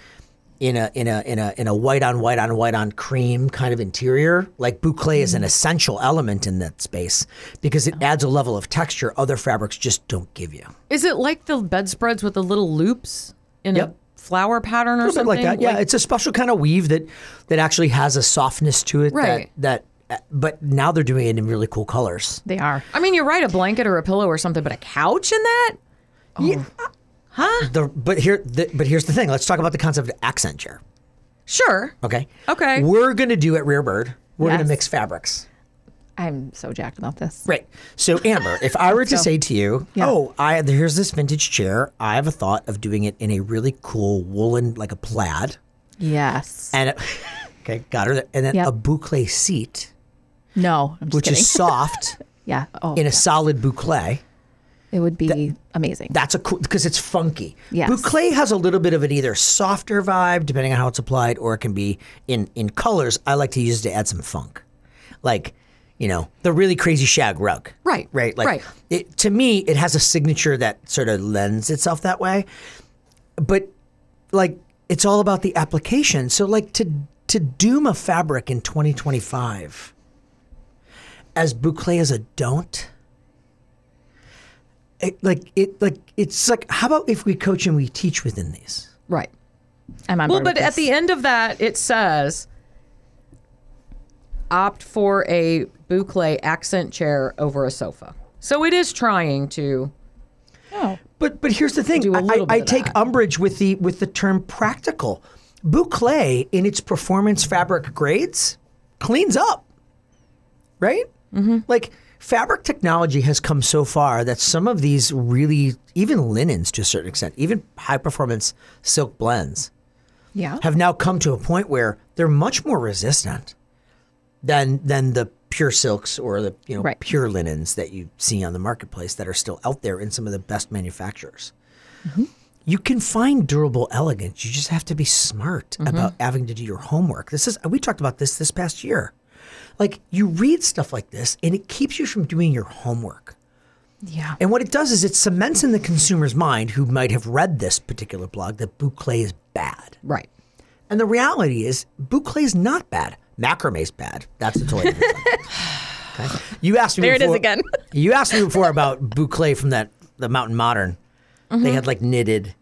in a white on cream kind of interior, like boucle is an essential element in that space because it adds a level of texture other fabrics just don't give you. Is it like the bedspreads with the little loops in Yep. a flower pattern or A little something? bit like that. Yeah, it's a special kind of weave that actually has a softness to it. Right. But now they're doing it in really cool colors. They are. I mean, you're right, a blanket or a pillow or something, but a couch in that? Yeah. Huh? But here's the thing. Let's talk about the concept of accent chair. Sure. Okay. Okay. We're gonna do at Rear Bird. We're gonna Yes. mix fabrics. I'm so jacked about this. Right. So Amber, if I were to So- say to you, Yeah. here's this vintage chair. I have a thought of doing it in a really cool woolen, like a plaid, Yes. and okay, got her. And then Yep. a boucle seat, No, I'm just which kidding. is soft yeah. Oh, in a solid boucle. it would be amazing. That's a cool because it's funky. Yes. Boucle has a little bit of an either softer vibe, depending on how it's applied, or it can be in colors. I like to use it to add some funk, like the really crazy shag rug. Right. Right. Like Right. It, to me, it has a signature that sort of lends itself that way. But like it's all about the application. So like to doom a fabric in 2025 as boucle as a don't. It's like how about if we coach and we teach within these? Right. I'm on Well, board but with at this. the end of that, it says opt for a boucle accent chair over a sofa. So it is trying to. Oh. But here's the thing. Do a little bit I of take that. umbrage with the term practical. Boucle in its performance fabric grades cleans up, right? Mm-hmm. Like fabric technology has come so far that some of these really, even linens to a certain extent, even high performance silk blends Yeah. have now come to a point where they're much more resistant than the pure silks or the Right. pure linens that you see on the marketplace that are still out there in some of the best manufacturers. Mm-hmm. You can find durable elegance. You just have to be smart about having to do your homework. We talked about this past year. Like you read stuff like this and it keeps you from doing your homework. Yeah. And what it does is it cements in the consumer's mind who might have read this particular blog that boucle is bad. Right. And the reality is, boucle is not bad. Macrame is bad. That's a totally different thing. Okay? You asked me There it is before, again. You asked me before about boucle from the Mountain Modern. They had like knitted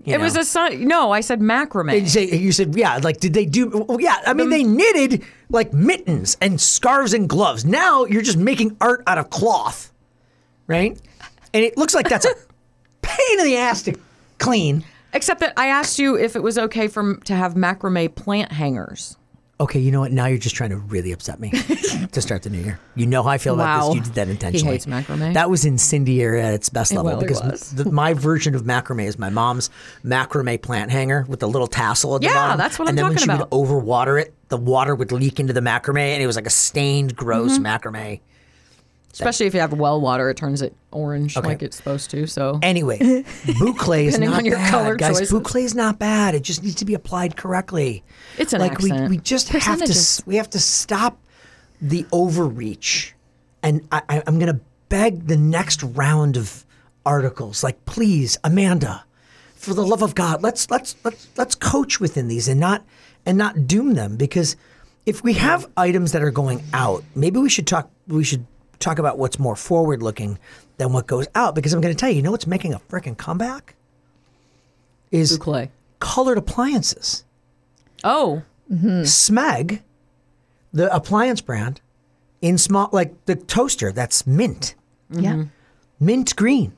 You It was know? no, I said macrame. You said, yeah, like, did they do? Well, yeah, I mean, they knitted like mittens and scarves and gloves. Now you're just making art out of cloth, right? And it looks like that's a pain in the ass to clean. Except that I asked you if it was okay to have macrame plant hangers. Okay, you know what? Now you're just trying to really upset me to start the new year. You know how I feel about Wow. this. You did that intentionally. He hates macrame. That was incendiary at its best level well, it because was. my version of macrame is my mom's macrame plant hanger with the little tassel at the Yeah, bottom. that's what I'm and then when talking she about. would overwater it, the water would leak into the macrame, and it was like a stained, gross macrame. Especially if you have well water, it turns it orange like it's supposed to. So Anyway, boucle is Depending not on your bad, color guys. choices. Boucle is not bad. It just needs to be applied correctly. It's an like accent. we just have Percentages. to. We have to stop the overreach, and I'm going to beg the next round of articles. Like, please, Amanda, for the love of God, let's coach within these and not doom them, because if we have items that are going out, maybe we should talk about what's more forward looking than what goes out, because I'm going to tell you, you know what's making a freaking comeback is Boucle. colored appliances. Oh, Smeg, the appliance brand, in small, like the toaster, that's mint, Yeah. mint green.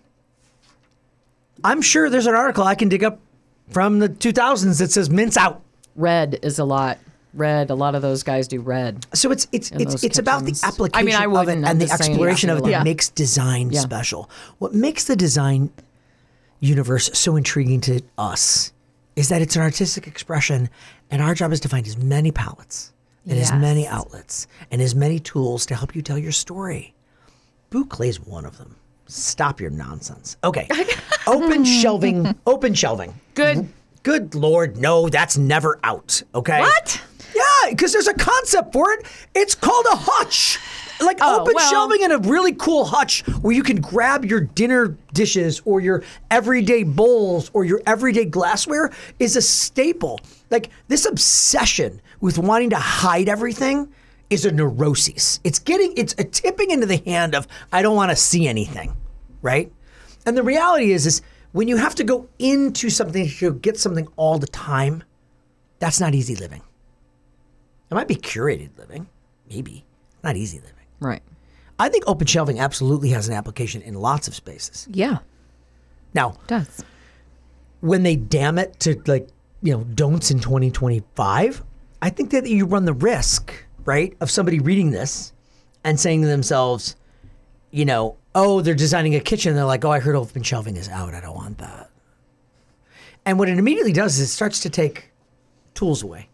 I'm sure there's an article I can dig up from the 2000s that says mint's out. red is a lot. Red. A lot of those guys do red. So it's those about the kitchens. application I mean, I of it wouldn't. I'm and the just saying exploration of it that yeah. makes design Yeah. special. What makes the design universe so intriguing to us is that it's an artistic expression, and our job is to find as many palettes and as many Yes. outlets and as many tools to help you tell your story. Boucle is one of them. Stop your nonsense. Okay. Open shelving. Open shelving. Good Lord, no, that's never out. Okay. What? Yeah, because there's a concept for it. It's called a hutch. Like open well- shelving in a really cool hutch where you can grab your dinner dishes or your everyday bowls or your everyday glassware is a staple. Like this obsession with wanting to hide everything is a neurosis. It's a tipping into the hand of I don't want to see anything, right? And the reality is when you have to go into something to get something all the time, that's not easy living. It might be curated living, maybe, not easy living. Right. I think open shelving absolutely has an application in lots of spaces. Yeah. Now, It does. when they damn it to don'ts in 2025, I think that you run the risk, right, of somebody reading this and saying to themselves, oh, they're designing a kitchen. They're like, oh, I heard open shelving is out. I don't want that. And what it immediately does is it starts to take tools away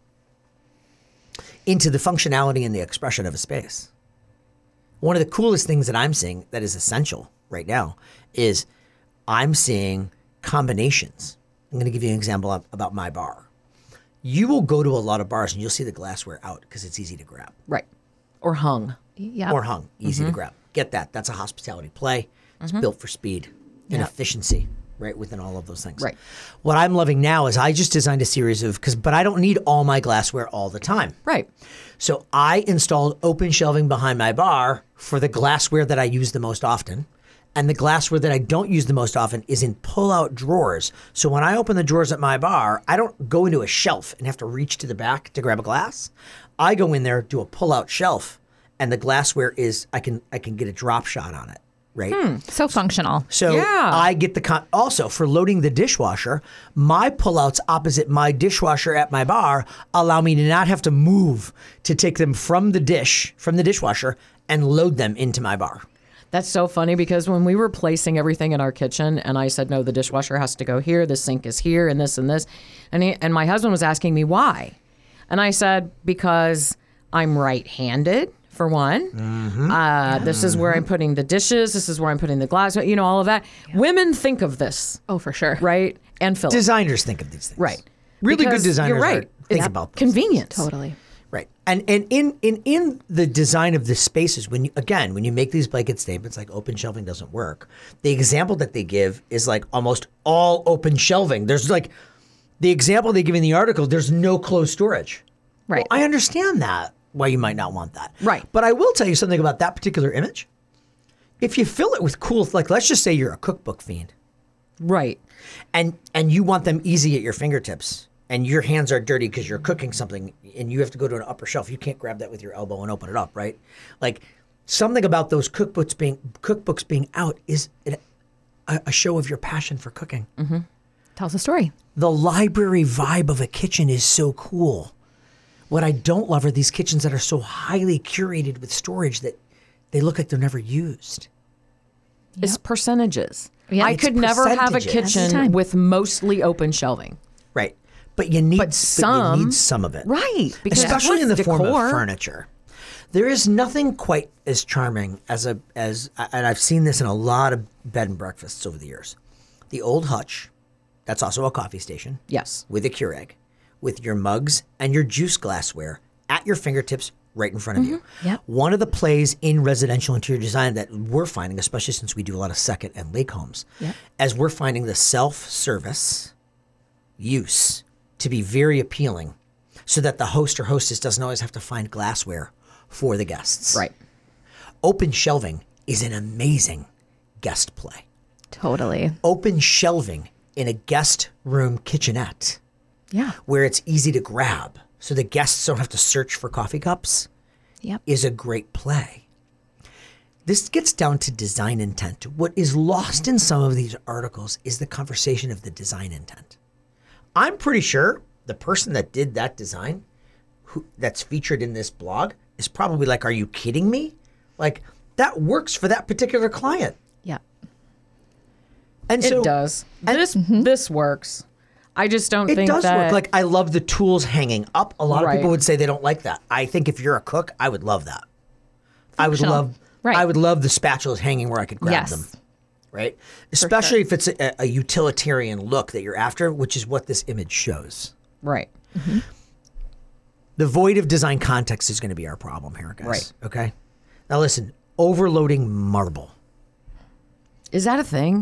into the functionality and the expression of a space. One of the coolest things that I'm seeing that is essential right now is I'm seeing combinations. I'm going to give you an example about my bar. You will go to a lot of bars and you'll see the glassware out because it's easy to grab. Right. Or hung. Yeah. Or hung, easy to grab. Get that. That's a hospitality play. It's built for speed and Yeah. efficiency, right, within all of those things. Right. What I'm loving now is I just designed a series of, but I don't need all my glassware all the time. Right. So I installed open shelving behind my bar for the glassware that I use the most often. And the glassware that I don't use the most often is in pull-out drawers. So when I open the drawers at my bar, I don't go into a shelf and have to reach to the back to grab a glass. I go in there, do a pull-out shelf, and the glassware is, I can get a drop shot on it, right? So functional. So Yeah. I get also for loading the dishwasher, my pullouts opposite my dishwasher at my bar allow me to not have to move to take them from the dishwasher and load them into my bar. That's so funny because when we were placing everything in our kitchen and I said, no, the dishwasher has to go here, the sink is here, and this and this. And my husband was asking me why. And I said, because I'm right-handed, for one. This is where I'm putting the dishes. This is where I'm putting the glass, all of that. Women think of this, Oh, for sure. right? And Philip. Designers think of these things. Right. Really Because good designers you're right. think It's about those. convenience. Totally. Right. And in the design of the spaces, when you make these blanket statements like open shelving doesn't work, the example that they give is like almost all open shelving. There's like the example they give in the article, there's no closed storage. Right. Well, I understand that, why you might not want that. Right. But I will tell you something about that particular image. If you fill it with cool, like let's just say you're a cookbook fiend. Right. and you want them easy at your fingertips, and your hands are dirty because you're cooking something, and you have to go to an upper shelf. You can't grab that with your elbow and open it up, right? Like something about those cookbooks being out is a show of your passion for cooking. Tells a story. The library vibe of a kitchen is so cool. What I don't love are these kitchens that are so highly curated with storage that they look like they're never used. It's percentages. Yeah, I it's could never have a percentages. kitchen with mostly open shelving. Right. But you need some of it. Right. Because Especially in the form of decor. furniture. There is nothing quite as charming and I've seen this in a lot of bed and breakfasts over the years. The old hutch, that's also a coffee station. Yes. With a Keurig, with your mugs and your juice glassware at your fingertips right in front of you. Yep. One of the plays in residential interior design that we're finding, especially since we do a lot of second and lake homes, as we're finding the self-service use to be very appealing so that the host or hostess doesn't always have to find glassware for the guests. Right. Open shelving is an amazing guest play. Totally. Open shelving in a guest room kitchenette Yeah. where it's easy to grab so the guests don't have to search for coffee cups Yep. is a great play. This gets down to design intent. What is lost in some of these articles is the conversation of the design intent. I'm pretty sure the person that did that design that's featured in this blog is probably like, are you kidding me? Like, that works for that particular client. Yep. And so It does. This works. I just don't think it does that work. Like, I love the tools hanging up. A lot of Right. people would say they don't like that. I think if you're a cook, I would love that. I would Functional. Right. love the spatulas hanging where I could grab Yes. them. Right? Especially if it's a utilitarian look that you're after, which is what this image shows. right. The void of design context is going to be our problem here, guys. Right. Okay? Now listen, overloading marble. Is that a thing?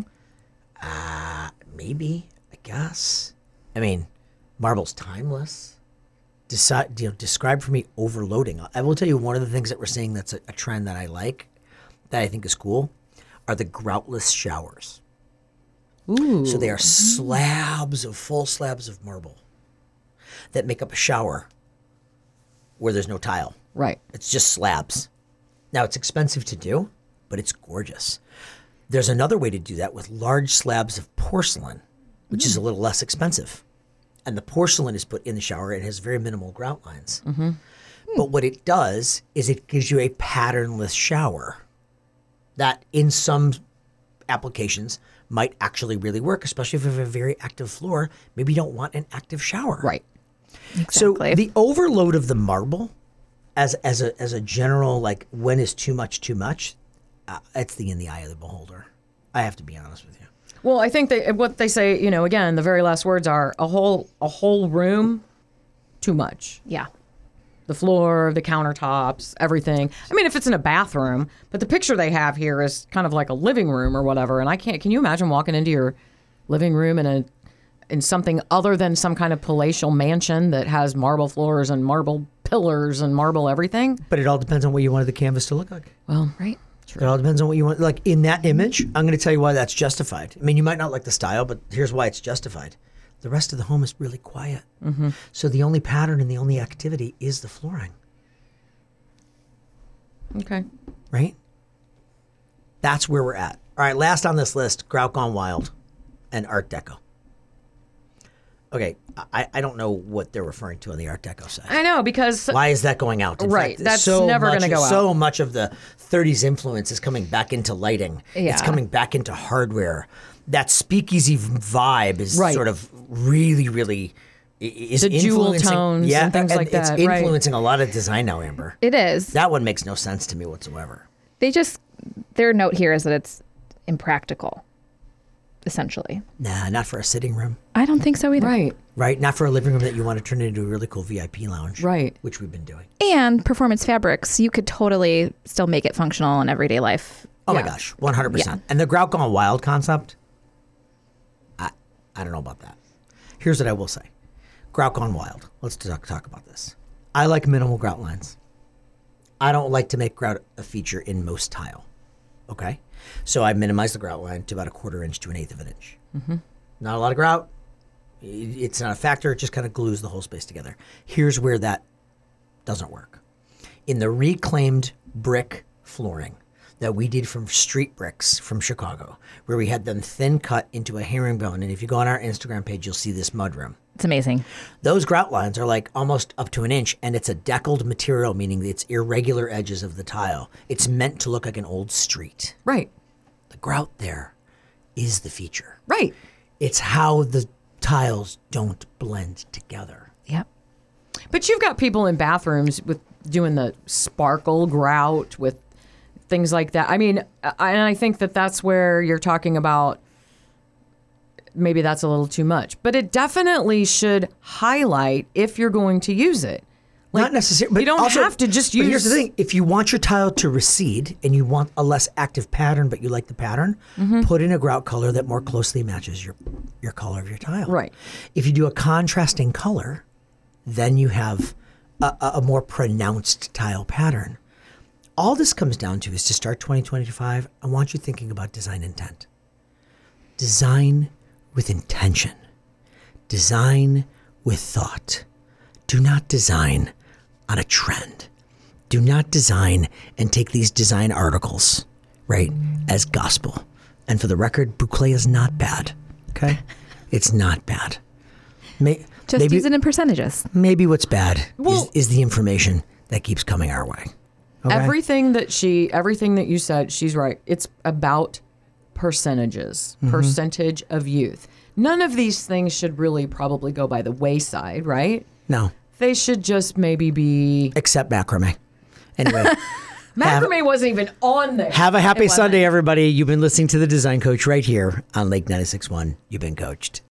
Maybe, I guess. I mean, marble's timeless. Describe for me overloading. I will tell you one of the things that we're seeing that's a trend that I like, that I think is cool, are the groutless showers. Ooh. So they are full slabs of marble that make up a shower where there's no tile. Right. It's just slabs. Now, it's expensive to do, but it's gorgeous. There's another way to do that with large slabs of porcelain, which is a little less expensive. And the porcelain is put in the shower and has very minimal grout lines. But what it does is it gives you a patternless shower that in some applications might actually really work, especially if you have a very active floor. Maybe you don't want an active shower. Right. Exactly. So the overload of the marble as a general, like, when is too much, it's in the eye of the beholder. I have to be honest with you. Well, I think what they say, again, the very last words are a whole room, too much. Yeah. The floor, the countertops, everything. I mean, if it's in a bathroom, but the picture they have here is kind of like a living room or whatever. And can you imagine walking into your living room in something other than some kind of palatial mansion that has marble floors and marble pillars and marble everything? But it all depends on what you wanted the canvas to look like. Well, Right. It all depends on what you want. Like, in that image, I'm going to tell you why that's justified. I mean, you might not like the style, but here's why it's justified. The rest of the home is really quiet. So the only pattern and the only activity is the flooring, okay. right? That's where we're at. All right, last on this list, Grout Gone Wild and Art Deco. Okay, I don't know what they're referring to on the Art Deco side. I know, because Why is that going out? In Right, fact, that's never gonna go out. So much of the 30s influence is coming back into lighting. It's Yeah. coming back into hardware. That speakeasy vibe is Right. sort of really, really is The jewel influencing- tones yeah, and things like it's that, right. influencing a lot of design now, Amber. It is. That one makes no sense to me whatsoever. Their note here is that it's impractical, essentially. Nah, not for a sitting room, I don't think so either. right. right? Not for a living room that you want to turn into a really cool VIP lounge, Right. Which we've been doing. And performance fabrics, you could totally still make it functional in everyday life. Oh my Yeah. gosh, 100%. And the Grout Gone Wild concept, I don't know about that. Here's what I will say. Grout Gone Wild. Let's talk about this. I like minimal grout lines. I don't like to make grout a feature in most tile. Okay? So I minimize the grout line to about 1/4 inch to 1/8 of an inch. Not a lot of grout. It's not a factor. It just kind of glues the whole space together. Here's where that doesn't work. In the reclaimed brick flooring that we did from street bricks from Chicago, where we had them thin cut into a herringbone. And if you go on our Instagram page, you'll see this mudroom. It's amazing. Those grout lines are like almost up to an inch, and it's a deckled material, meaning it's irregular edges of the tile. It's meant to look like an old street. Right. The grout there is the feature. Right. It's how the tiles don't blend together. Yep. But you've got people in bathrooms with doing the sparkle grout with things like that. I mean, and I think that that's where you're talking about maybe that's a little too much. But it definitely should highlight if you're going to use it. Not necessarily. But you don't also, have to just but use... here's the thing. If you want your tile to recede and you want a less active pattern, but you like the pattern, put in a grout color that more closely matches your color of your tile. Right. If you do a contrasting color, then you have a more pronounced tile pattern. All this comes down to is to start 2025, I want you thinking about design intent. Design with intention. Design with thought. Do not design on a trend. Do not design and take these design articles, right, as gospel. And for the record, boucle is not bad, okay? It's not bad. Just use it in percentages. Maybe what's bad is the information that keeps coming our way. Okay? Everything that you said, she's right. It's about percentages, percentage of youth. None of these things should really probably go by the wayside, right? No. They should just maybe be... Except macrame. Anyway. Macrame wasn't even on there. Have a happy Sunday, everybody. You've been listening to The Design Coach right here on Lake 96.1. You've been coached.